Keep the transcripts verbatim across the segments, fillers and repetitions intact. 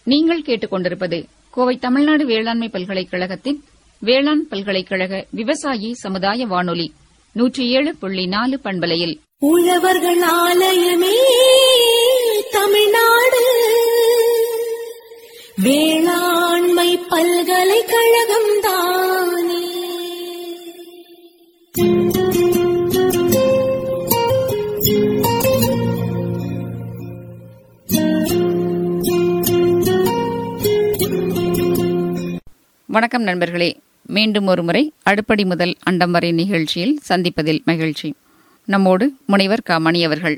நீங்கள் கேட்டுக்கொண்டிருப்பது கோவை தமிழ்நாடு வேளாண்மை பல்கலைக்கழகத்தின் வேளாண் பல்கலைக்கழக விவசாயி சமுதாய வானொலி நூற்றி ஏழு புள்ளி நாலு பண்பலையில் உழவர்கள் ஆலயமே தமிழ்நாடு வேளாண்மை பல்கலைக்கழகம் தானே. வணக்கம் நண்பர்களே, மீண்டும் ஒருமுறை அடுப்படி முதல் அண்டம் வரை நிகழ்ச்சியில் சந்திப்பதில் மகிழ்ச்சி. நம்மோடு முனைவர் க மணி அவர்கள்.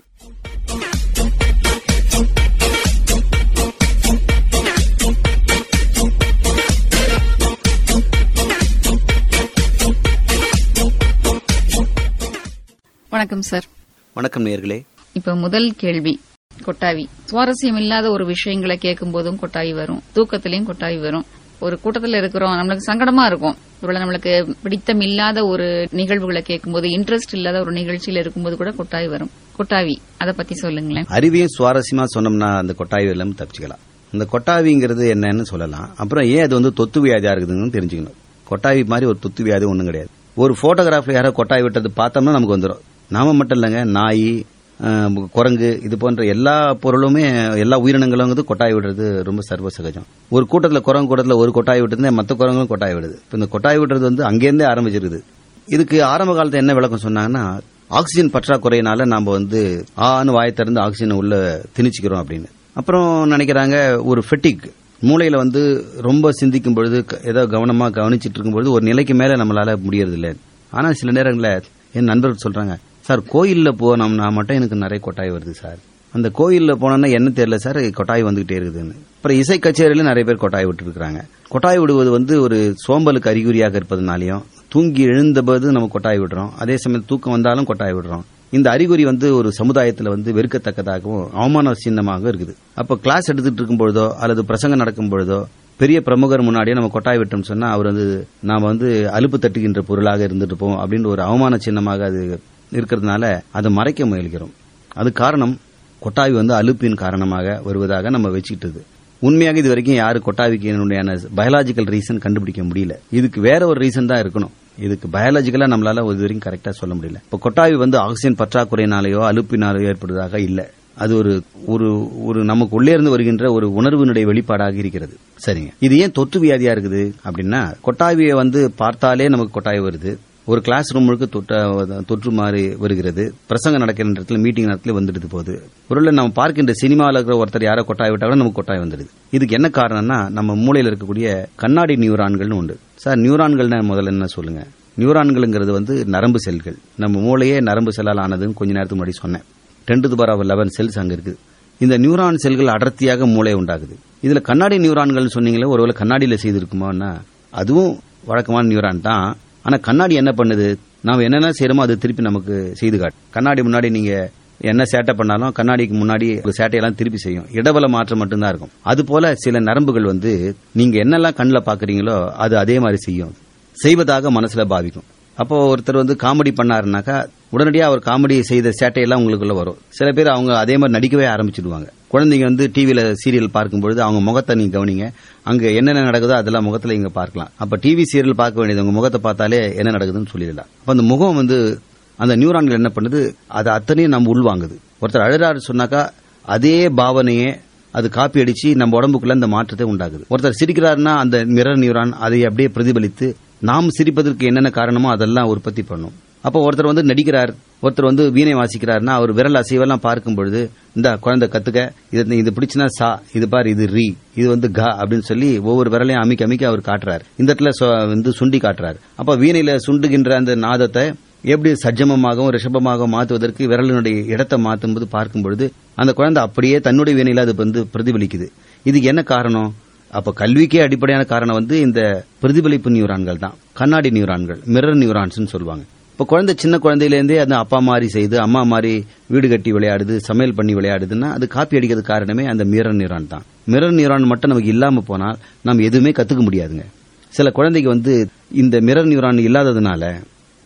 வணக்கம் சார். வணக்கம் நேயர்களே. இப்ப முதல் கேள்வி, கொட்டாவி. சுவாரஸ்யம் இல்லாத ஒரு விஷயங்களை கேட்கும் போதும் கொட்டாவி வரும், தூக்கத்திலையும் கொட்டாவி வரும். ஒரு கூட்டத்தில் இருக்கிறோம், நம்மளுக்கு சங்கடமா இருக்கும். ஒருவேளை நம்மளுக்கு பிடித்தம் இல்லாத ஒரு நிகழ்வுகளை கேட்கும்போது, இன்ட்ரெஸ்ட் இல்லாத ஒரு நிகழ்ச்சியில இருக்கும்போது கூட கொட்டாவி வரும். கொட்டாவி, அதை பத்தி சொல்லுங்களேன். அறிவியும் சுவாரஸ்யமா சொன்னோம்னா அந்த கொட்டாவி எல்லாம் தப்பிச்சுக்கலாம். இந்த கொட்டாவிங்கிறது என்னன்னு சொல்லலாம். அப்புறம் ஏன் அது வந்து தொத்து வியாதியா இருக்குதுன்னு தெரிஞ்சுக்கணும். கொட்டாவி மாதிரி ஒரு தொத்து வியாதி ஒன்றும் கிடையாது. ஒரு போட்டோகிராஃப்ல யாரோ கொட்டாவி விட்டது பார்த்தோம்னா நமக்கு வந்துடும். நாம மட்டும் இல்லைங்க, நாய், குரங்கு, இது போன்ற எல்லா பொருளுமே, எல்லா உயிரினங்களும் வந்து கொட்டாய் விடுறது ரொம்ப சர்வ சகஜம். ஒரு கூட்டத்தில் குரங்கு கூட்டத்தில் ஒரு கொட்டாய் விட்டுருந்தா மற்ற குரங்களும் கொட்டாய் விடுது. இப்போ இந்த கொட்டாய் விடுறது வந்து அங்கேருந்தே ஆரம்பிச்சிருக்குது. இதுக்கு ஆரம்ப காலத்தில் என்ன விளக்கம் சொன்னாங்கன்னா, ஆக்சிஜன் பற்றாக்குறையினால நாம வந்து ஆன்னு வாயை திறந்து ஆக்சிஜன் உள்ள திணிச்சுக்கிறோம் அப்படின்னு. அப்புறம் நினைக்கிறாங்க ஒரு ஃபெட்டிக், மூளையில வந்து ரொம்ப சிந்திக்கும் பொழுது, ஏதோ கவனமா கவனிச்சிட்டு இருக்கும் பொழுது ஒரு நிலைக்கு மேல நம்மளால முடியறது இல்லை. ஆனா சில நேரங்களில் என் நண்பர்கள் சொல்றாங்க, சார் கோயில்ல போனோம்னா மட்டும் எனக்கு நிறைய கொட்டாய் வருது சார். அந்த கோயில்ல போனோம்னா என்ன தெரியல சார், கொட்டாய் வந்துகிட்டே இருக்குதுன்னு. அப்புறம் இசை கச்சேரியில நிறைய பேர் கொட்டாய் விட்டு இருக்காங்க. கொட்டாய் விடுவது வந்து ஒரு சோம்பலுக்கு அறிகுறியாக இருப்பதனாலையும், தூங்கி எழுந்தபோது நம்ம கொட்டாய் விடுறோம், அதே சமயம் தூக்கம் வந்தாலும் கொட்டாய் விடுறோம். இந்த அறிகுறி வந்து ஒரு சமுதாயத்தில் வந்து வெறுக்கத்தக்கதாகவும் அவமான சின்னமாக இருக்குது. அப்ப கிளாஸ் எடுத்துட்டு இருக்கும் பொழுதோ அல்லது பிரசங்கம் நடக்கும் பொழுதோ பெரிய பிரமுகர் முன்னாடியே நம்ம கொட்டாய் விட்டோம் சொன்னா அவர் வந்து நாம வந்து அலுப்பு தட்டுகின்ற பொருளாக இருந்துட்டு போவோம் அப்படின்னு ஒரு அவமான சின்னமாக அது இருக்கிறதுனால அதை மறைக்க முயல்கிறோம். அது காரணம் கொட்டாவி வந்து அலுப்பின் காரணமாக வருவதாக நம்ம வச்சுக்கிட்டது. உண்மையாக இது வரைக்கும் யாரு கொட்டாவிக்கு பயாலஜிக்கல் ரீசன் கண்டுபிடிக்க முடியல. இதுக்கு வேற ஒரு ரீசன் தான் இருக்கணும். இதுக்கு பயாலஜிக்கலா நம்மளால இது வரைக்கும் கரெக்டா சொல்ல முடியல. இப்ப கொட்டாவி வந்து ஆக்சிஜன் பற்றாக்குறையினாலேயோ அலுப்பினாலேயோ ஏற்படுவதாக இல்ல. அது ஒரு ஒரு ஒரு நமக்கு உள்ளே இருந்து வருகின்ற ஒரு உணர்வினுடைய வெளிப்பாடாக இருக்கிறது. சரிங்க, இது ஏன் தொற்று வியாதியா இருக்குது அப்படின்னா, கொட்டாவியை வந்து பார்த்தாலே நமக்கு கொட்டாவி வருது. ஒரு கிளாஸ் ரூம் முழுக்க தொற்று மாறி வருகிறது. பிரசங்கம் நடக்கிற இடத்துல, மீட்டிங் நேரத்தில் வந்துடுது போகுது. ஒருவேளை நம்ம பார்க்கின்ற சினிமாவில் இருக்கிற ஒருத்தர் யாரோ கொட்டாய் விட்டா கூட நமக்கு கொட்டாய் வந்துடுது. இதுக்கு என்ன காரணம்னா, நம்ம மூளையில் இருக்கக்கூடிய கண்ணாடி நியூரான்கள் உண்டு. சார், நியூரான்கள் முதல்ல என்ன சொல்லுங்க. நியூரான்கள்ங்கிறது வந்து நரம்பு செல்கள். நம்ம மூளையே நரம்பு செல்லால் ஆனதுன்னு கொஞ்ச நேரத்துக்கு முன்னாடி சொன்னேன். Ten to the power eleven cells அங்க இருக்குது. இந்த நியூரான் செல்கள் அடர்த்தியாக மூளை உண்டாகுது. இதுல கண்ணாடி நியூரான்கள் சொன்னீங்களே, ஒருவேளை கண்ணாடியில செய்திருக்குமோன்னா அதுவும் வழக்கமான நியூரான் தான். ஆனா கண்ணாடி என்ன பண்ணுது, நாம என்னென்ன செய்யறோமோ அது திருப்பி நமக்கு செய்து காட்டும். கண்ணாடி முன்னாடி நீங்க என்ன சேட்டை பண்ணாலும் கண்ணாடிக்கு முன்னாடி சேட்டையெல்லாம் திருப்பி செய்யும். இடபல மாற்றம் மட்டும்தான் இருக்கும். அது போல சில நரம்புகள் வந்து நீங்க என்னெல்லாம் கண்ணில் பாக்குறீங்களோ அது அதே மாதிரி செய்யும், செய்வதாக மனசுல பாவிக்கும். அப்போ ஒருத்தர் வந்து காமெடி பண்ணாருனாக்கா உடனடியாக அவர் காமெடி செய்த சேட்டையெல்லாம் உங்களுக்குள்ள வரும். சில பேர் அவங்க அதே மாதிரி நடிக்கவே ஆரம்பிச்சிடுவாங்க. குழந்தைங்க வந்து டிவியில சீரியல் பார்க்கும்பொழுது அவங்க முகத்தை நீங்க கவனிங்க, அங்க என்னென்ன நடக்குதோ அதெல்லாம் முகத்துல இங்க பார்க்கலாம். அப்ப டிவி சீரியல் பார்க்க வேண்டியது உங்க முகத்தை பார்த்தாலே என்ன நடக்குதுன்னு சொல்லிடலாம். அப்ப அந்த முகம் வந்து அந்த நியூரான்கள் என்ன பண்ணுது, அது அத்தனையும் நம்ம உள்வாங்குது. ஒருத்தர் அழுறாரு சொன்னாக்கா அதே பாவனையே அது காப்பி அடிச்சு நம்ம உடம்புக்குள்ள அந்த மாற்றத்தை உண்டாகுது. ஒருத்தர் சிரிக்கிறாருன்னா அந்த மிரர் நியூரான் அதை அப்படியே பிரதிபலித்து நாம் சிரிப்பதற்கு என்னென்ன காரணமோ அதெல்லாம் உற்பத்தி பண்ணும். அப்போ ஒருத்தர் வந்து நடிக்கிறார், ஒருத்தர் வந்து வீணை வாசிக்கிறாருன்னா அவர் விரல் அசைவெல்லாம் பார்க்கும் பொழுது இந்த குழந்தை கத்துக்க, இது இது பிடிச்சுன்னா சா, இது பார் இது ரீ, இது வந்து கா அப்படின்னு சொல்லி ஒவ்வொரு விரலையும் அமைக்க அமைக்க அவர் காட்டுறாரு. இந்த இடத்துல வந்து சுண்டி காட்டுறாரு. அப்ப வீணையில சுண்டுகின்ற அந்த நாதத்தை எப்படி சஜ்ஜமமாகவும் ரிஷபமாகவும் மாற்றுவதற்கு விரலினுடைய இடத்தை மாற்றும் போது பார்க்கும் பொழுது அந்த குழந்தை அப்படியே தன்னுடைய வீணையில அது வந்து பிரதிபலிக்குது. இதுக்கு என்ன காரணம்? அப்ப கல்விக்கே அடிப்படையான காரணம் வந்து இந்த பிரதிபலிப்பு நியூரான்கள் தான், கண்ணாடி நியூரான்கள், மிரர் நியூரான்ஸ் சொல்லுவாங்க. இப்ப குழந்தை சின்ன குழந்தையிலேருந்தே அது அப்பா மாதிரி செய்து அம்மா மாதிரி வீடு கட்டி விளையாடுது, சமையல் பண்ணி விளையாடுதுன்னா அது காப்பி அடிக்கிறது காரணமே அந்த மிரர் நியூரான் தான். மிரர் நியூரான் மட்டும் நமக்கு இல்லாம போனால் நம்ம எதுவுமே கத்துக்க முடியாதுங்க. சில குழந்தைக்கு வந்து இந்த மிரர் நியூரான் இல்லாததுனால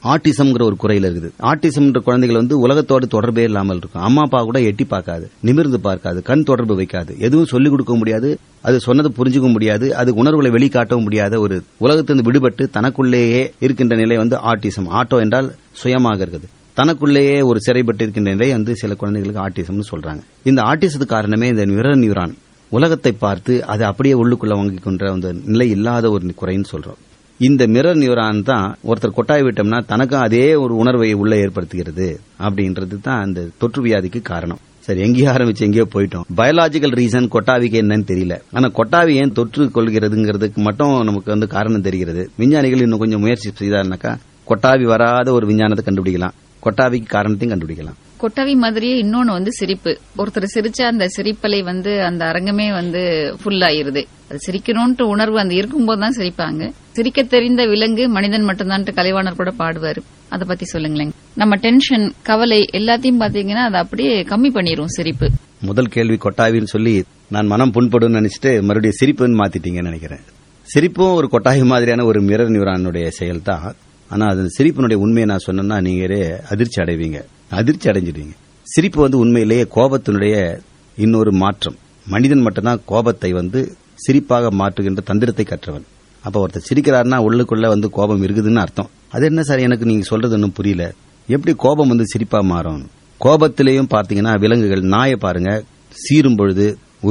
ஆட்டிசம்ங்கிற ஒரு குறையில இருக்குது. ஆட்டிசம்ன்ற குழந்தைகள் வந்து உலகத்தோடு தொடர்பே இல்லாமல் இருக்கும். அம்மா அப்பா கூட எட்டி பார்க்காது, நிமிர்ந்து பார்க்காது, கண் தொடர்பு வைக்காது, எதுவும் சொல்லிக் கொடுக்க முடியாது, அது சொன்னது புரிஞ்சுக்க முடியாது, அது உணர்வுகளை வெளிக்காட்டவும் முடியாத ஒரு உலகத்திலிருந்து விடுபட்டு தனக்குள்ளேயே இருக்கின்ற நிலை வந்து ஆட்டிசம். ஆட்டோ என்றால் சுயமாக இருக்குது. தனக்குள்ளேயே ஒரு சிறைப்பட்டு இருக்கின்ற நிலை வந்து சில குழந்தைகளுக்கு ஆட்டிசம்னு சொல்றாங்க. இந்த ஆட்டிசத்துக்கு காரணமே இந்த மிரர் நியூரான் உலகத்தை பார்த்து அதை அப்படியே உள்ளுக்குள்ள வாங்கிக் கொண்ட அந்த நிலை இல்லாத ஒரு குறைன்னு சொல்றோம். இந்த மிரர் நியூரான் தான் ஒருத்தர் கொட்டாய் விட்டோம்னா தனக்கும் அதே ஒரு உணர்வை உள்ள ஏற்படுத்துகிறது அப்படின்றது தான் அந்த தொற்று வியாதிக்கு காரணம். சரி, எங்கேயோ ஆரம்பிச்சு எங்கேயோ போயிட்டோம். பயாலஜிக்கல் ரீசன் கொட்டாவிக்கு என்னன்னு தெரியல. ஆனா கொட்டாவி ஏன் தொற்று கொள்கிறதுங்கிறதுக்கு மட்டும் நமக்கு வந்து காரணம் தெரிகிறது. விஞ்ஞானிகள் இன்னும் கொஞ்சம் முயற்சி செய்தாருனாக்கா கொட்டாவி வராத ஒரு விஞ்ஞானத்தை கண்டுபிடிக்கலாம், கொட்டாவிக்கு காரணத்தையும் கண்டுபிடிக்கலாம். கொட்டாவி மாதிரியே இன்னொன்னு வந்து சிரிப்பு. ஒருத்தர் சிரிச்சா அந்த சிரிப்பலை வந்து அந்த அரங்கமே வந்து ஃபுல் ஆயிருது. அது சிரிக்கணும்ன்ற உணர்வு அந்த இருக்கும்போது தான் சிரிப்பாங்க. சிரிக்க தெரிந்த விலங்கு மனிதன் மட்டும்தான் கலைவாணர் கூட பாடுவாரு. அதை பத்தி சொல்லுங்களேன். நம்ம டென்ஷன், கவலை எல்லாத்தையும் பாத்தீங்கன்னா அதை அப்படியே கம்மி பண்ணிரும் சிரிப்பு. முதல் கேள்வி கொட்டாவின்னு சொல்லி நான் மனம் புண்படும் நினைச்சிட்டு மறுபடியும் சிரிப்புன்னு மாத்திட்டீங்கன்னு நினைக்கிறேன். சிரிப்பும் ஒரு கொட்டாவி மாதிரியான ஒரு மிரர் நியூரானுடைய செயல் தான். ஆனா அது சிரிப்பினுடைய உண்மையை நான் சொன்னா நீங்களே அதிர்ச்சி அடைவீங்க, அதிர்ச்சி அடைஞ்சிடுவீங்க. சிரிப்பு வந்து உண்மையிலேயே கோபத்தினுடைய இன்னொரு மாற்றம். மனிதன் மட்டும்தான் கோபத்தை வந்து சிரிப்பாக மாற்றுகின்ற தந்திரத்தை கற்றவன். அப்ப ஒருத்தர் சிரிக்கிறாருன்னா உள்ளுக்குள்ள வந்து கோபம் இருக்குதுன்னு அர்த்தம். அது என்ன சார், எனக்கு நீங்க சொல்றது ஒன்னும் புரியல, எப்படி கோபம் வந்து சிரிப்பா மாறும்? கோபத்திலையும் பாத்தீங்கன்னா விலங்குகள், நாயை பாருங்க, சீரும் பொழுது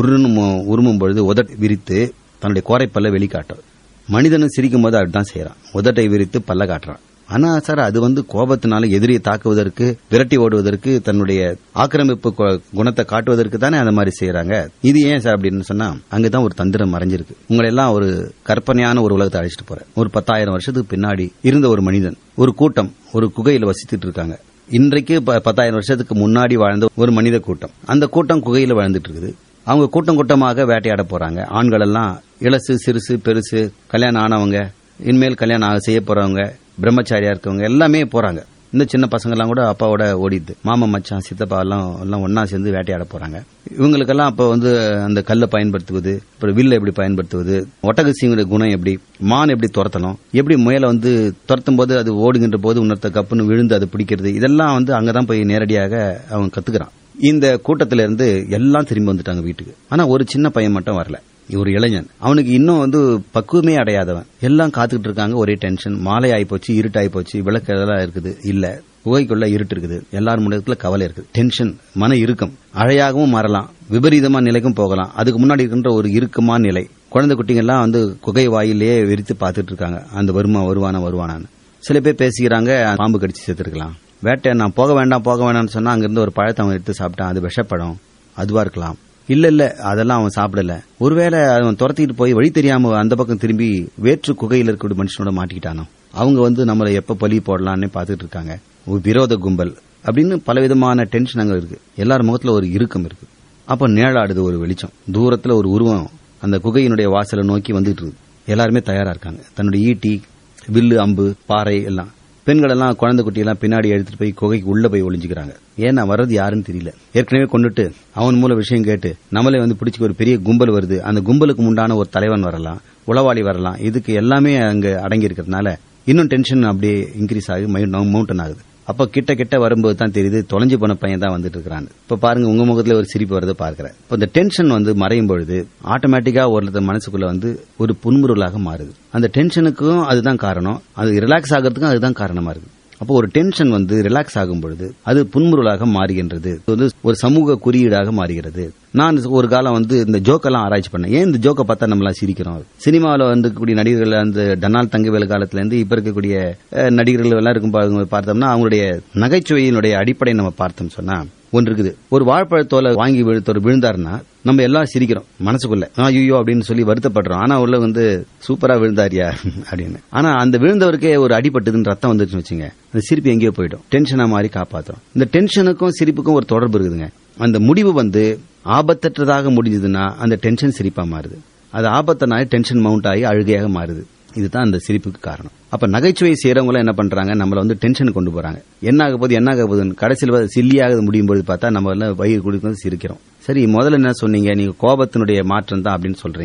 உருமும் பொழுது உதட்டை விரித்து தன்னுடைய கோரைப்பல்ல வெளிக்காட்டும். மனிதனும் சிரிக்கும் போது அப்படிதான் செய்யறான், உதட்டை விரித்து பல்ல காட்டுறான். ஆனா சார் அது வந்து கோபத்தினால எதிரியை தாக்குவதற்கு, விரட்டி ஓடுவதற்கு, தன்னுடைய ஆக்கிரமிப்பு குணத்தை காட்டுவதற்கு தானே அந்த மாதிரி செய்யறாங்க. இது ஏன் சார் அப்படின்னு சொன்னா அங்கதான் ஒரு தந்திரம் மறைஞ்சிருக்கு. உங்களை எல்லாம் ஒரு கற்பனையான ஒரு உலகத்தை அழைச்சிட்டு போறேன். ஒரு பத்தாயிரம் வருஷத்துக்கு பின்னாடி இருந்த ஒரு மனிதன், ஒரு கூட்டம் ஒரு குகையில வசித்துட்டு இருக்காங்க. இன்றைக்கு பத்தாயிரம் வருஷத்துக்கு முன்னாடி வாழ்ந்த ஒரு மனித கூட்டம், அந்த கூட்டம் குகையில வாழ்ந்துட்டு இருக்குது. அவங்க கூட்டம் கூட்டமாக வேட்டையாட போறாங்க. ஆண்கள் எல்லாம் இளசு, சிறுசு, பெருசு, கல்யாணம் ஆனவங்க, இனிமேல் கல்யாணம் செய்ய போறவங்க, பிரம்மச்சாரியா இருக்கவங்க எல்லாமே போறாங்க. இந்த சின்ன பசங்க எல்லாம் கூட அப்பாவோட ஓடிது. மாமா, மச்சான், சித்தப்பா எல்லாம் எல்லாம் ஒன்னா சேர்ந்து வேட்டையாட போறாங்க. இவங்களுக்கெல்லாம் அப்ப வந்து அந்த கல்லை பயன்படுத்துவது, அப்புறம் வில்ல எப்படி பயன்படுத்துவது, ஒட்டகசிங்களுடைய குணம் எப்படி, மான் எப்படி துரத்தணும், எப்படி முயலை வந்து துரத்தும் போது அது ஓடுகின்ற போது உன்னத்த கப்புன்னு விழுந்து அது பிடிக்கிறது, இதெல்லாம் வந்து அங்கதான் போய் நேரடியாக அவன் கத்துக்கிறான். இந்த கூட்டத்தில இருந்து எல்லாம் திரும்பி வந்துட்டாங்க வீட்டுக்கு. ஆனா ஒரு சின்ன பையன் மட்டும் வரல, ஒரு இளைஞன். அவனுக்கு இன்னும் வந்து பக்குவமே அடையாதவன். எல்லாம் காத்துக்கிட்டு இருக்காங்க, ஒரே டென்ஷன். மாலை ஆயிப்போச்சு, இருட்டாயி போச்சு, விளக்கு எல்லாம் இருக்குது இல்ல, குகைக்குள்ள இருட்டு இருக்குது, எல்லாரும் முன்னத்துல கவலை இருக்குது, டென்ஷன், மன இறுக்கம். அழையாகவும் மாறலாம், விபரீதமா நிலைக்கும் போகலாம். அதுக்கு முன்னாடி இருக்கின்ற ஒரு இறுக்கமான நிலை. குழந்தை குட்டிங்கெல்லாம் வந்து குகை வாயிலேயே விரித்து பார்த்துட்டு இருக்காங்க, அந்த வருமா வருவானா வருவானான்னு. சில பேர் பேசிக்கிறாங்க, பாம்பு கடிச்சு சேர்த்திருக்கலாம், வேட்டை நான் போக வேண்டாம் போக வேண்டாம்னு சொன்னா அங்கிருந்து ஒரு பழத்தை அவன் எடுத்து சாப்பிட்டான், அது விஷப்படம், அதுவா இருக்கலாம். இல்ல இல்ல அதெல்லாம் அவன் சாப்பிடல, ஒருவேளை அவன் துரத்திட்டு போய் வழி தெரியாம அந்த பக்கம் திரும்பி வேற்று குகையில் இருக்கக்கூடிய மனுஷனோட மாட்டிக்கிட்டானோ, அவங்க வந்து நம்மளை எப்ப பலி போடலான்னு பாத்துட்டு இருக்காங்க, ஒரு விரோத கும்பல் அப்படின்னு பலவிதமான டென்ஷன் அங்க இருக்கு. எல்லாரும் முகத்துல ஒரு இறுக்கம் இருக்கு. அப்ப நிழலாடுது ஒரு வெளிச்சம், தூரத்துல ஒரு உருவம் அந்த குகையினுடைய வாசலை நோக்கி வந்துட்டு இருக்கு. எல்லாருமே தயாரா இருக்காங்க, தன்னுடைய ஈட்டி, வில்லு, அம்பு, பாறை எல்லாம். பெண்கள் எல்லாம் குழந்தை குட்டியெல்லாம் பின்னாடி எடுத்துட்டு போய் குகைக்கு உள்ள போய் ஒளிஞ்சுக்கிறாங்க. ஏன்னா வர்றது யாருன்னு தெரியல, ஏற்கனவே கொண்டுட்டு அவன் மூல விஷயம் கேட்டு நம்மளே வந்து பிடிச்சி ஒரு பெரிய கும்பல் வருது, அந்த கும்பலுக்கு முண்டான ஒரு தலைவன் வரலாம், உளவாளி வரலாம், இதுக்கு எல்லாமே அங்க அடங்கி இருக்கிறதுனால இன்னும் டென்ஷன் அப்படியே இன்க்ரீஸ் ஆகி மவுண்டன் ஆகுது. அப்ப கிட்ட கிட்ட வரும்போது தான் தெரியுது தொலைஞ்சு போன பையன் தான் வந்துட்டு இருக்கான்னு. இப்ப பாருங்க, உங்க முகத்துல ஒரு சிரிப்பு வருது பார்க்கிறேன். இப்ப இந்த டென்ஷன் வந்து மறையும் பொழுது ஆட்டோமேட்டிக்கா ஒரு மனசுக்குள்ள வந்து ஒரு புன்முறுவலாக மாறுது. அந்த டென்ஷனுக்கும் அதுதான் காரணம், அது ரிலாக்ஸ் ஆகிறதுக்கும் அதுதான் காரணமா இருக்கு. அப்போ ஒரு டென்ஷன் வந்து ரிலாக்ஸ் ஆகும் பொழுது அது புன்முறுவலாக மாறுகின்றது, ஒரு சமூக குறியீடாக மாறுகிறது. நான் ஒரு காலம் வந்து இந்த ஜோக்கெல்லாம் ஆராய்ச்சி பண்ணேன். ஏன் இந்த ஜோக்கை பார்த்தா நம்மளாம் சிரிக்கிறோம்? சினிமாவில் வந்துக்கூடிய நடிகர்கள், அந்த டனால் தங்கவேலு காலத்துல இருந்து இப்ப இருக்கக்கூடிய நடிகர்கள் எல்லாம் இருக்கும் பார்த்தோம்னா அவங்களுடைய நகைச்சுவையினுடைய அடிப்படை நம்ம பார்த்தோம் சொன்னா ஒன்று இருக்குது. ஒரு வாழைப்பழத்தோலை வாங்கி விழுத்தவர் விழுந்தாருன்னா நம்ம எல்லாம் சிரிக்கிறோம் மனசுக்குள்ள, ஐயோ அப்படின்னு சொல்லி வருத்தப்படுறோம். ஆனா உள்ள வந்து சூப்பரா விழுந்தாரியா அப்படின்னு. ஆனா அந்த விழுந்தவருக்கே ஒரு அடிபட்டுதுன்னு ரத்தம் வந்துச்சுன்னு வச்சுங்க, அந்த சிரிப்பு எங்கேயோ போயிடும், டென்ஷனா மாதிரி காப்பாற்றும். இந்த டென்ஷனுக்கும் சிரிப்புக்கும் ஒரு தொடர்பு இருக்குதுங்க. அந்த முடிவு வந்து ஆபத்தற்றதாக முடிஞ்சதுன்னா அந்த டென்ஷன் சிரிப்பா மாறுது, அது ஆபத்தனால டென்ஷன் மவுண்ட் ஆகி அழுகையாக மாறுது. இதுதான் அந்த சிரிப்புக்கு காரணம். அப்ப நகைச்சுவை செய்யறவங்க என்ன பண்றாங்க, நம்மள வந்து டென்ஷன் கொண்டு போறாங்க. என்ன ஆக போகுது என்ன ஆக போகுதுன்னு கடைசியில் சில்லியாக முடியும் போது பார்த்தா நம்ம எல்லாம் வயிறு குடிக்கும் சிரிக்கிறோம். சரி, முதல்ல என்ன சொன்னீங்க, நீங்க கோபத்தினுடைய மாற்றம் தான் அப்படின்னு சொல்றீங்க,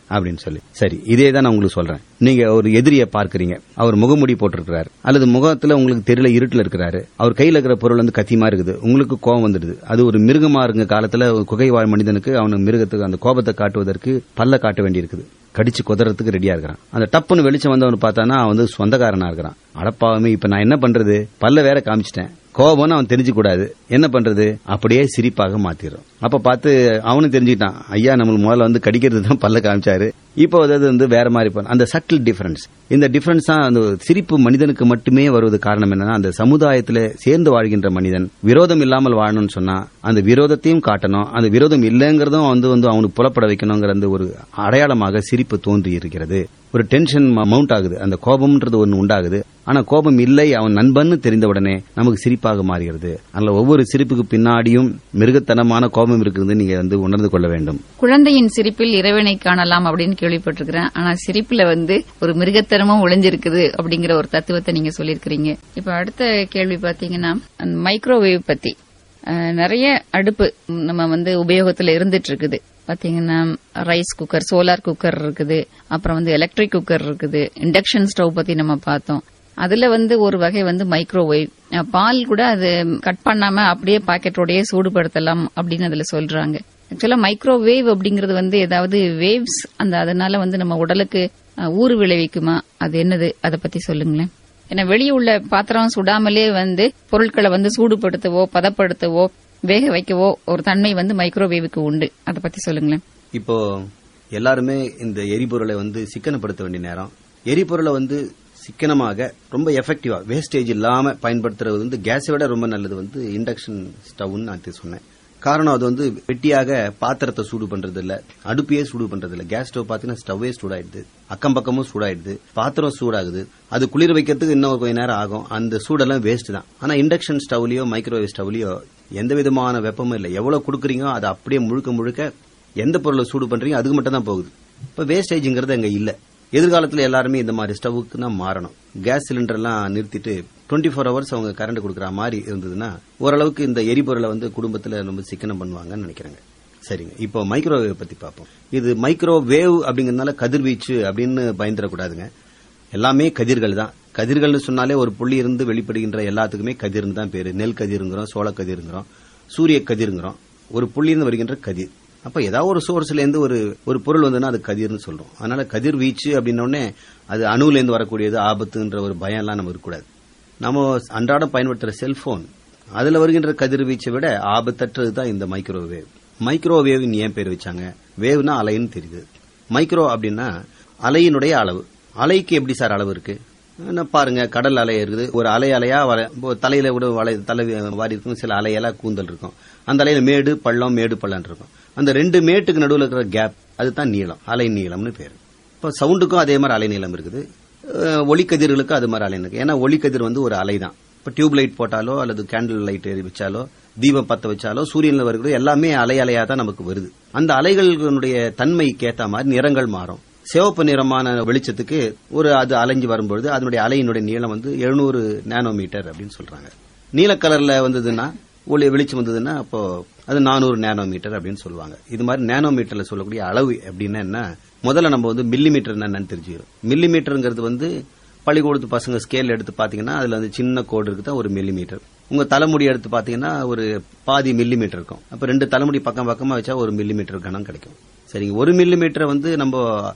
அப்படின்னு சொல்லி. சரி, இதே தான் நான் உங்களுக்கு சொல்றேன். நீங்க ஒரு எதிரியை பார்க்கறீங்க, அவர் முகமுடி போட்டிருக்கிறாரு, அல்லது முகத்துல உங்களுக்கு தெரியல இருட்டுல இருக்கிறாரு, அவர் கையில இருக்கிற பொருள் வந்து கத்தியமா இருக்குது, உங்களுக்கு கோபம் வந்துடுது. அது ஒரு மிருகமா இருக்க காலத்துல குகை வாழ் மனிதனுக்கு அவனுக்கு மிருகத்துக்கு அந்த கோபத்தை காட்டுவதற்கு பல்ல காட்ட வேண்டி இருக்குது, கடிச்சு குதறதுக்கு ரெடியா இருக்கிறான். அந்த டப்புன்னு வெளிச்சம் வந்தவனு பார்த்தானா அவன் வந்து சொந்தக்காரனா இருக்கிறான். அடப்பாவமே, இப்ப நான் என்ன பண்றது, பல்ல வேற காமிச்சிட்டேன், கோபம்னு அவன் தெரிஞ்சு கூடாது, என்ன பண்றது, அப்படியே சிரிப்பாக மாத்திரும். அப்ப பார்த்து அவனும் தெரிஞ்சுக்கிட்டான், ஐயா நம்மளுக்கு முதல்ல வந்து கடிக்கிறது தான் பல்ல காமிச்சாரு, இப்போ அது வந்து வேற மாதிரி பண்ண. அந்த சட்டில் டிஃபரன்ஸ், இந்த டிஃபரன்ஸ் தான் அந்த சிரிப்பு மனிதனுக்கு மட்டுமே வருவது காரணம் என்னன்னா, அந்த சமுதாயத்தில் சேர்ந்து வாழ்கின்ற மனிதன் விரோதம் இல்லாமல் வாழணும்னு சொன்னா அந்த விரோதத்தையும் காட்டணும், அந்த விரோதம் இல்லைங்கிறதும் வந்து வந்து அவனுக்கு புலப்பட வைக்கணுங்கிற அந்த ஒரு அடையாளமாக சிரிப்பு தோன்றி இருக்கிறது. ஒரு டென்ஷன் மவுண்ட் ஆகுது, அந்த கோபம்ன்றது ஒன்று உண்டாகுது. ஆனா கோபம் இல்லை, அவன் நண்பன்னு தெரிந்த உடனே நமக்கு சிரிப்பாக மாறுகிறது. அதனால ஒவ்வொரு சிரிப்புக்கு பின்னாடியும் மிருகத்தனமான கோபம் இருக்குது, நீங்க வந்து உணர்ந்து கொள்ள வேண்டும். குழந்தையின் சிரிப்பில் இறைவனை காணலாம் அப்படின்னு கேள்விப்பட்டிருக்கிறேன். ஆனா சிரிப்புல வந்து ஒரு மிருகத்தனமும் ஒளிஞ்சிருக்குது அப்படிங்கிற ஒரு தத்துவத்தை நீங்க சொல்லியிருக்கிறீங்க. இப்ப அடுத்த கேள்வி பாத்தீங்கன்னா மைக்ரோவேவ் பத்தி. நிறைய அடுப்பு நம்ம வந்து உபயோகத்துல இருந்துட்டு இருக்குது. பாத்தீங்கன்னா ரைஸ் குக்கர், சோலார் குக்கர் இருக்குது, அப்புறம் வந்து எலக்ட்ரிக் குக்கர் இருக்குது, இண்டக்ஷன் ஸ்டவ் பத்தி நம்ம பார்த்தோம். அதுல வந்து ஒரு வகை வந்து மைக்ரோவேவ். பால் கூட அது கட் பண்ணாம அப்படியே பாக்கெட்டோடயே சூடுபடுத்தலாம் அப்படின்னு அதுல சொல்றாங்க. ஆக்சுவலா மைக்ரோவேவ் அப்படிங்கறது வந்து ஏதாவது வேவ்ஸ், அந்த அதனால வந்து நம்ம உடலுக்கு ஊறு விளைவிக்குமா, அது என்னது, அதை பத்தி சொல்லுங்களேன். ஏன்னா வெளியே உள்ள பாத்திரம் சுடாமலே வந்து பொருட்களை வந்து சூடுபடுத்தவோ பதப்படுத்தவோ வேக வைக்கவோ ஒரு தன்மை வந்து மைக்ரோவேவுக்கு உண்டு, அதை பத்தி சொல்லுங்களேன். இப்போ எல்லாருமே இந்த எரிபொருளை வந்து சிக்கனப்படுத்த வேண்டிய நேரம். எரிபொருளை வந்து சிக்கனமாக ரொம்ப எஃபெக்டிவா வேஸ்டேஜ் இல்லாம பயன்படுத்துறது வந்து கேஸை விட ரொம்ப நல்லது வந்து இண்டக்ஷன் ஸ்டவ்னு நான் சொன்னேன். காரணம் அது வந்து வெட்டியாக பாத்திரத்தை சூடு பண்றது இல்ல, அடுப்பையே சூடு பண்றது இல்ல. கேஸ் ஸ்டவ் பாத்தீங்கன்னா ஸ்டவ்வே சூடாயிடுது, அக்கம் பக்கமும் சூடாயிடுது, பாத்திரம் சூடாகுது, அது குளிர் வைக்கிறதுக்கு இன்னும் கொஞ்ச நேரம் ஆகும், அந்த சூடெல்லாம் வேஸ்ட் தான். ஆனா இண்டக்ஷன் ஸ்டவ்லயோ மைக்ரோவேவ் ஸ்டவ்லயோ எந்த விதமான வெப்பமும் இல்லை. எவ்வளவு கொடுக்குறீங்க அதை அப்படியே முழுக்க முழுக்க எந்த பொருளை சூடு பண்றீங்க அதுக்கு மட்டும் தான் போகுது. இப்ப வேஸ்டேஜ்ங்கிறது அங்க இல்ல. எதிர்காலத்தில் எல்லாருமே இந்த மாதிரி ஸ்டவ்வுக்கு தான் மாறணும். கேஸ் சிலிண்டர் எல்லாம் நிறுத்திட்டு டுவெண்ட்டி ஃபோர் ஹவர்ஸ் அவங்க கரண்ட் கொடுக்குற மாதிரி இருந்ததுன்னா ஓரளவுக்கு இந்த எரிபொருளை வந்து குடும்பத்தில் ரொம்ப சிக்கனம் பண்ணுவாங்கன்னு நினைக்கிறாங்க. சரிங்க, இப்போ மைக்ரோவேவ் பத்தி பார்ப்போம். இது மைக்ரோவேவ் அப்படிங்கறதுனால கதிர்வீச்சு அப்படின்னு பயந்துடக்கூடாதுங்க. எல்லாமே கதிர்கள் தான். கதிர்கள்னு சொன்னாலே ஒரு புள்ளி இருந்து வெளிப்படுகின்ற எல்லாத்துக்குமே கதிர்னு தான் பேரு. நெல் கதிருங்கிறோம், சோள கதிருங்கிறோம், சூரிய கதிருங்கிறோம். ஒரு புள்ளியிருந்து வருகின்ற கதிர். அப்ப ஏதாவது ஒரு சோர்ஸ்ல இருந்து ஒரு ஒரு பொருள் வந்ததுன்னா அது கதிர்னு சொல்றோம். அதனால கதிர் வீச்சு அப்படின்னோடனே அது அணுல இருந்து வரக்கூடியது, ஆபத்துன்ற ஒரு பயம் எல்லாம் நம்ம இருக்கக்கூடாது. நம்ம அன்றாடம் பயன்படுத்துற செல்போன் அதுல வருகின்ற கதிர்வீச்சை விட ஆபத்தற்றது தான் இந்த மைக்ரோவேவ். மைக்ரோவேவ் ஏன் பேர் வச்சாங்க? வேவ்னா அலைன்னு தெரியுது, மைக்ரோ அப்படின்னா அலையினுடைய அளவு. அலைக்கு எப்படி சார் அளவு இருக்கு? பாருங்க, கடல் அலை இருக்குது, ஒரு அலை அலையா தலையில கூட தலை வாரி இருக்கும், சில அலையெல்லாம் கூந்தல் இருக்கும். அந்த அலையில மேடு பள்ளம் மேடு பள்ளம் இருக்கும். அந்த ரெண்டு மேட்டுக்கு நடுவில் இருக்கிற கேப் அதுதான் நீளம், அலை நீளம்னு பேரு. இப்ப சவுண்டுக்கும் அதே மாதிரி அலை நீளம் இருக்குது, ஒளிக்கதிர்களுக்கும் அது மாதிரி அலை இருக்கு. ஏன்னா ஒளிக்கதிர் வந்து ஒரு அலை தான். இப்ப டியூப் லைட் போட்டாலோ அல்லது கேண்டில் லைட் வச்சாலோ தீபம் பத்த வச்சாலோ சூரியன்ல வருகிறது எல்லாமே அலை அலையா தான் நமக்கு வருது. அந்த அலைகளுடைய தன்மைக்கு ஏற்ற மாதிரி நிறங்கள் மாறும். சிவப்பு நிறமான வெளிச்சத்துக்கு ஒரு அது அலைஞ்சு வரும்பொழுது அதனுடைய அலையினுடைய நீளம் வந்து எழுநூறு நேனோமீட்டர் அப்படின்னு சொல்றாங்க. நீல கலர்ல வந்ததுன்னா ஒளி வெளிச்சம் வந்ததுன்னா அப்போ அது நானூறு நேனோமீட்டர் அப்படின்னு சொல்லுவாங்க. இது மாதிரி நேனோமீட்டர்ல சொல்லக்கூடிய அளவு அப்படின்னா என்ன, முதல்ல நம்ம வந்து மில்லி மீட்டர் என்னன்னு தெரிஞ்சுக்கிறோம். மில்லி மீட்டருங்கிறது வந்து பள்ளிக்கூடத்து பசங்க ஸ்கேல் எடுத்து பாத்தீங்கன்னா அதுல வந்து சின்ன கோடு இருக்கு தான் ஒரு மில்லி மீட்டர். உங்க தலைமுடி எடுத்து பாத்தீங்கன்னா ஒரு பாதி மில்லி மீட்டர் இருக்கும். அப்ப ரெண்டு தலைமுடி பக்கம் பக்கமா வச்சா ஒரு மில்லி மீட்டர் கணம் கிடைக்கும். சரிங்க, ஒரு மில்லி மீட்டரை வந்து நம்ம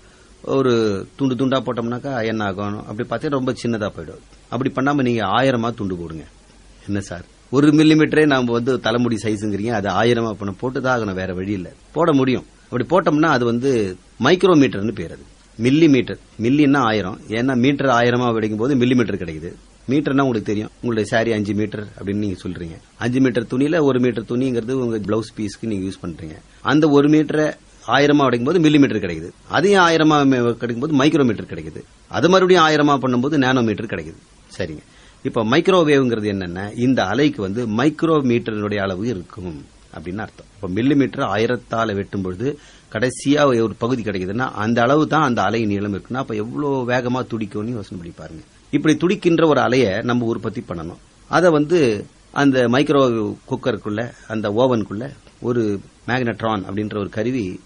ஒரு துண்டு துண்டா போட்டோம்னாக்கா என்ன ஆகும் அப்படி பார்த்தா ரொம்ப சின்னதா போயிடும். அப்படி பண்ணாம நீங்க ஆயிரமா துண்டு போடுங்க. என்ன சார், ஒரு மில்லி மீட்டரே நாம வந்து தலைமுடி சைஸுங்கிறீங்க, அது ஆயிரமா பண்ண போட்டுதான் ஆகணும், வேற வழி இல்ல, போட முடியும். அப்படி போட்டோம்னா அது வந்து மைக்ரோ மீட்டர்னு பேர். அது மில்லி மீட்டர், மில்லின்னா ஆயிரம், ஏன்னா மீட்டர் ஆயிரமா கிடைக்கும் போது மில்லி மீட்டர் கிடைக்குது. மீட்டர்னா உங்களுக்கு தெரியும், உங்களுடைய சாரி அஞ்சு மீட்டர் அப்படின்னு நீங்க சொல்றீங்க. அஞ்சு மீட்டர் துணியில ஒரு மீட்டர் துணிங்கிறது உங்க பிளவுஸ் பீஸ்க்கு நீங்க யூஸ் பண்றீங்க. அந்த ஒரு மீட்டரை ஆயிரமா கிடைக்கும் போது மில்லி மீட்டர் கிடைக்குது. அதையும் ஆயிரமா கிடைக்கும் போது மைக்ரோ மீட்டர் கிடைக்குது. அது மறுபடியும் ஆயிரமா பண்ணும்போது நானோ மீட்டர் கிடைக்குது. சரிங்க, இப்ப மைக்ரோவேவ்ங்கிறது என்னன்னா இந்த அலைக்கு வந்து மைக்ரோ மீட்டருடைய அளவு இருக்கும் அப்படின்னு அர்த்தம். இப்ப மில்லி மீட்டர் ஆயிரத்தால வெட்டும் பொழுது கடைசியா ஒரு பகுதி கிடைக்குதுன்னா அந்த அளவு தான் அந்த அலை நீளம் இருக்குன்னா அப்ப எவ்வளவு வேகமா துடிக்கும்னு யோசனை பண்ணி பாருங்க. இப்படி துடிக்கின்ற ஒரு அலையை நம்ம உற்பத்தி பண்ணணும். அதை வந்து அந்த மைக்ரோ குக்கருக்குள்ள அந்த ஓவனுக்குள்ள ஒரு மேக்னட்ரான் அப்படின்ற ஒரு கருவி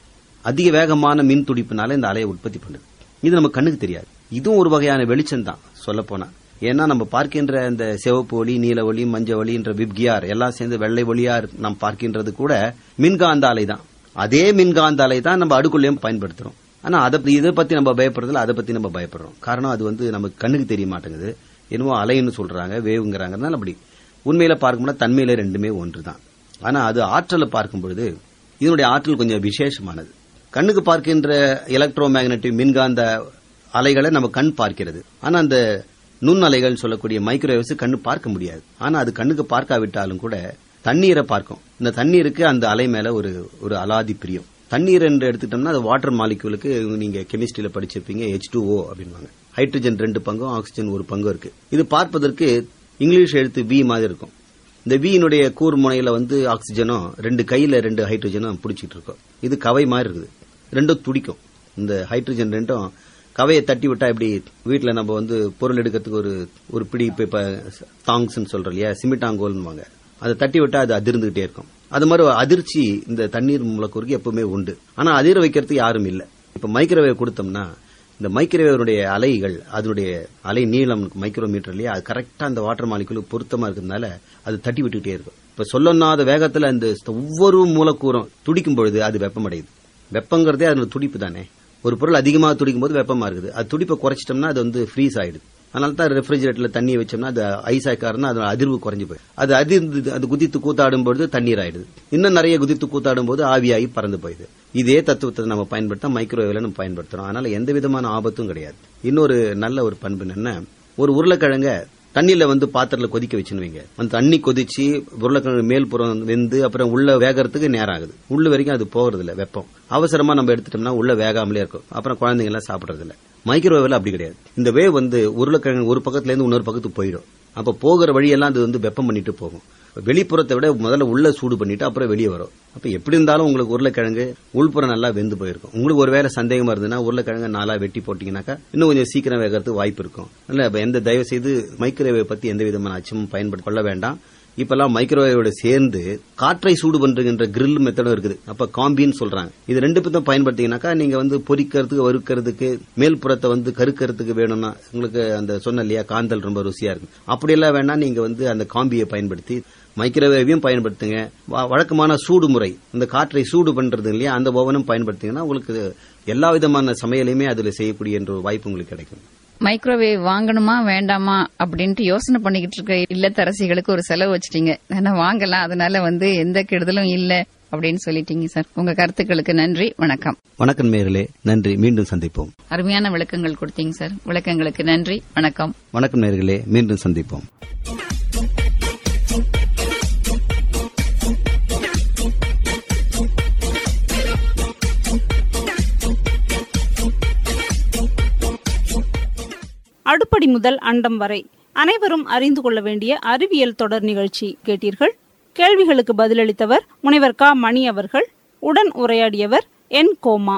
அதிக வேகமான மின் துடிப்புனால இந்த அலையை உற்பத்தி பண்ணுது. இது நம்ம கண்ணுக்கு தெரியாது. இதுவும் ஒரு வகையான வெளிச்சம் தான் சொல்ல போனா. ஏன்னா நம்ம பார்க்கின்ற இந்த சிவப்பு ஒளி, நீல ஒளி, மஞ்ச ஒளின்ற விப்கியார் எல்லாம் சேர்ந்து வெள்ளை ஒளியார் நாம் பார்க்கின்றது கூட மின்காந்த அலை தான். அதே மின்காந்த அலை தான் நம்ம அடுக்குள்ளேயும் பயன்படுத்துறோம். ஆனா அதை இதை பத்தி நம்ம பயப்படுறதுல அதை பத்தி நம்ம பயப்படுறோம். காரணம் அது வந்து நமக்கு கண்ணுக்கு தெரிய மாட்டேங்குது. என்னவோ அலைன்னு சொல்றாங்க, வேவுங்கிறாங்க. அப்படி உண்மையில பார்க்கும்போது தன்மையில ரெண்டுமே ஒன்று தான். ஆனா அது ஆற்றலை பார்க்கும் பொழுது இதனுடைய ஆற்றல் கொஞ்சம் விசேஷமானது. கண்ணுக்கு பார்க்கின்ற எலக்ட்ரோ மேக்னெட்டிக் மின்காந்த அலைகளை நம்ம கண் பார்க்கிறது. ஆனா அந்த நுண்ணலைகள் சொல்லக்கூடிய மைக்ரோவேவ்ஸ் கண்ணு பார்க்க முடியாது. ஆனா அது கண்ணுக்கு பார்க்காவிட்டாலும் கூட தண்ணீரை பார்க்கும். இந்த தண்ணீருக்கு அந்த அலை மேல ஒரு ஒரு அலாதி பிரியம். தண்ணீர் என்று எடுத்துட்டோம்னா அது வாட்டர் மாலிக்யூலுக்கு நீங்க கெமிஸ்ட்ரியில படிச்சிருப்பீங்க, எச் டூ ஓ அப்படின்வாங்க. ஹைட்ரஜன் ரெண்டு பங்கும் ஆக்சிஜன் ஒரு பங்கும் இருக்கு. இது பார்ப்பதற்கு இங்கிலீஷ் எழுத்து வி மாதிரி இருக்கும். இந்த வியினுடைய கூர் முனையில வந்து ஆக்சிஜனும் ரெண்டு கையில ரெண்டு ஹைட்ரஜனும் பிடிச்சிட்டு இருக்கும். இது கவை மாதிரி இருக்குது. ரெண்டும் துடிக்கும். இந்த ஹைட்ரஜன் ரெண்டும் கவையை தட்டி விட்டா இப்படி வீட்டுல நம்ம வந்து பொருள் எடுக்கிறதுக்கு ஒரு ஒரு பிடி இப்ப தாங்ஸ் சொல்றோம் இல்லையா, சிமிட்டாங்கோல்வாங்க. அதை தட்டி விட்டா அது அதிர்ந்துகிட்டே இருக்கும். அது மாதிரி அதிர்ச்சி இந்த தண்ணீர் மூலக்கூறுக்கு எப்பவுமே உண்டு. ஆனா அதிர வைக்கிறதுக்கு யாரும் இல்லை. இப்ப மைக்ரோவேவ் கொடுத்தோம்னா இந்த மைக்ரோவேவனுடைய அலைகள் அதனுடைய அலை நீளம் மைக்ரோமீட்டர்லயே அது கரெக்டா அந்த வாட்டர் மாலிகுலுக்கு பொருத்தமா இருக்கிறதுனால அது தட்டி விட்டுக்கிட்டே இருக்கும். இப்ப சொல்லொன்னாத வேகத்துல அந்த ஒவ்வொரு மூலக்கூறும் துடிக்கும் பொழுது அது வெப்பமடையுது. வெப்பங்கிறதே அதோட துடிப்பு தானே. ஒரு பொருள் அதிகமாக துடிக்கும் போது வெப்பமா இருக்குது. அது துடிப்பை குறைச்சிட்டோம்னா அது வந்து ஃப்ரீஸ் ஆயிடுது. அதனால தான் ரெஃப்ரிஜரேட்டர்ல தண்ணியை வச்சோம்னா அது ஐஸ் ஆக்காருன்னா அதோட அதிர்வு குறைஞ்சு போயிடும். அது அதிர்ந்து அது குதித்து கூத்தாடும் பொழுது தண்ணீர் ஆயிடுது. இன்னும் நிறைய குதித்து கூத்தாடும் போது ஆவியாகி பறந்து போயிடுது. இதே தத்துவத்தை நம்ம பயன்படுத்த மைக்ரோவேவ்ல நம்ம பயன்படுத்துறோம். அதனால எந்த விதமான ஆபத்தும் கிடையாது. இன்னொரு நல்ல ஒரு பண்பு என்ன, ஒரு உருளைக்கிழங்க தண்ணியில வந்து பாத்திரத்துல கொதிக்க வச்சுன்னு அந்த தண்ணி கொதிச்சு உருளைக்கிழங்கு மேல் புறம் வெந்து அப்புறம் உள்ள வேகறதுக்கு நேரம் ஆகுது. உள்ள வரைக்கும் அது போகிறது இல்ல. வெப்பம் அவசரமா நம்ம எடுத்துட்டோம்னா உள்ள வேகாமலே இருக்கும். அப்புறம் குழந்தைங்க எல்லாம் சாப்பிடறது இல்ல. மைக்ரோவேவ்ல அப்படி கிடையாது. இந்த வேவ் வந்து உருளைக்கிழங்கு ஒரு பக்கத்துல இருந்து இன்னொரு பக்கத்துக்கு போயிடும். அப்ப போகிற வழியெல்லாம் அது வந்து வெப்பம் பண்ணிட்டு போகும். வெளிப்புறத்தை விட முதல்ல உள்ள சூடு பண்ணிட்டு அப்புறம் வெளியே வரும். அப்ப எப்படி இருந்தாலும் உங்களுக்கு உருளைக்கிழங்கு உள்புறம் நல்லா வெந்து போயிருக்கும். உங்களுக்கு ஒரு வேளை சந்தேகமா இருந்ததுன்னா உருளைக்கிழங்கு நாளா வெட்டி போட்டீங்கன்னாக்கா இன்னும் கொஞ்சம் சீக்கிரம் வேகிறதுக்கு வாய்ப்பு இருக்கும். இல்ல எந்த தயவு செய்து மைக்ரோவேவ் பத்தி எந்த விதமான அச்சமும் பயன்படுத்த கொள்ள வேண்டாம். இப்பெல்லாம் மைக்ரோவேவோட சேர்ந்து காற்றை சூடு பண்றதுன்ற கிரில் மெத்தடும் இருக்குது. அப்ப காம்பின்னு சொல்றாங்க. இது ரெண்டு பேரும் பயன்படுத்திங்கனாக்கா நீங்க வந்து பொரிக்கிறதுக்கு வறுக்கிறதுக்கு மேல் புறத்தை வந்து கருக்கிறதுக்கு வேணும்னா உங்களுக்கு அந்த சொன்ன இல்லையா காந்தல் ரொம்ப ருசியா இருக்கு. அப்படியெல்லாம் வேணா நீங்க வந்து அந்த காம்பியை பயன்படுத்தி மைக்ரோவேவையும் பயன்படுத்துங்க. வழக்கமான சூடு முறை இந்த காற்றை சூடு பண்றது இல்லையா அந்த ஓவனும் பயன்படுத்திங்கன்னா உங்களுக்கு எல்லா விதமான சமையலையுமே அதுல செய்யக்கூடிய என்ற வாய்ப்பு உங்களுக்கு கிடைக்கும். மைக்ரோவேவ் வாங்கணுமா வேண்டாமா அப்படின்ட்டு யோசனை பண்ணிக்கிட்டு இருக்க இல்லத்தரசிகளுக்கு ஒரு செலவு வச்சிட்டீங்க. ஆனா வாங்கலாம், அதனால வந்து எந்த கெடுதலும் இல்ல அப்படின்னு சொல்லிட்டீங்க சார். உங்க கருத்துக்களுக்கு நன்றி. வணக்கம். வணக்கம் நேயர்களே, நன்றி. மீண்டும் சந்திப்போம். அருமையான விளக்கங்கள் கொடுத்தீங்க சார். விளக்கங்களுக்கு நன்றி. வணக்கம். வணக்கம் நேயர்களே, மீண்டும் சந்திப்போம். அடுப்படி முதல் அண்டம் வரை அனைவரும் அறிந்து கொள்ள வேண்டிய அறிவியல் தொடர் நிகழ்ச்சி கேட்டீர்கள். கேள்விகளுக்கு பதிலளித்தவர் முனைவர் க மணி அவர்கள். உடன் உரையாடியவர் என் கோமா.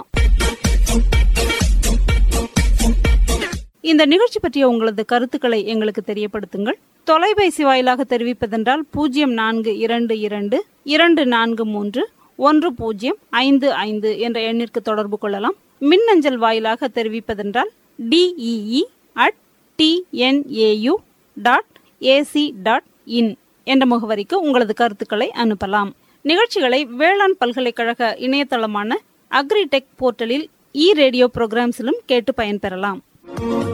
இந்த நிகழ்ச்சி பற்றிய உங்களது கருத்துக்களை எங்களுக்கு தெரியப்படுத்துங்கள். தொலைபேசி வாயிலாக தெரிவிப்பதென்றால் பூஜ்ஜியம் நான்கு இரண்டு இரண்டு இரண்டு நான்கு மூன்று ஒன்று பூஜ்ஜியம் ஐந்து ஐந்து என்ற எண்ணிற்கு தொடர்பு கொள்ளலாம். மின்னஞ்சல் வாயிலாக தெரிவிப்பதென்றால் D E E at T N A U dot A C dot in என்ற முகவரிக்கு உங்களது கருத்துக்களை அனுப்பலாம். நிகழ்ச்சிகளை வேளாண் பல்கலைக்கழக இணையதளமான அக்ரிடெக் போர்ட்டலில் இ ரேடியோ புரோகிராம்ஸிலும் கேட்டு பயன்பெறலாம்.